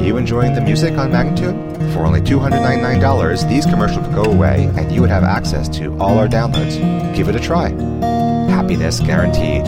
you enjoying the music on Magnatune? For only $299, these commercials could go away and you would have access to all our downloads. Give it a try. Happiness guaranteed.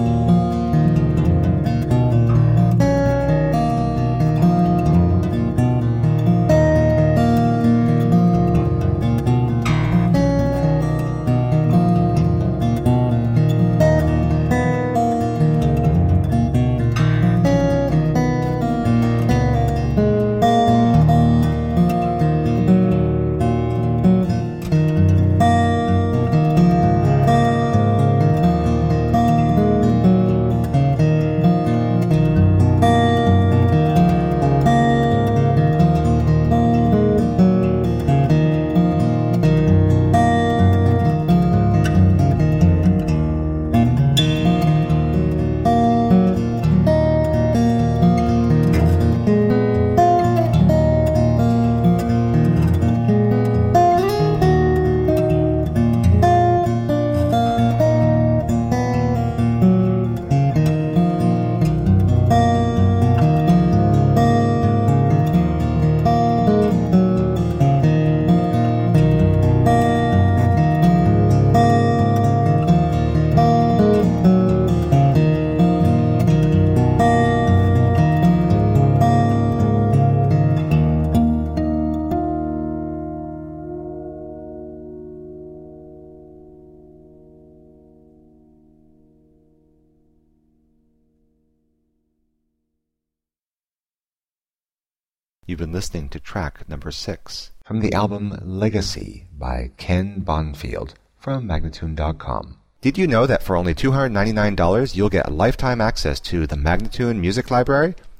You've been listening to track number 6 from the album Legacy by Ken Bonfield from Magnatune.com. Did you know that for only $299 you'll get lifetime access to the Magnatune Music Library?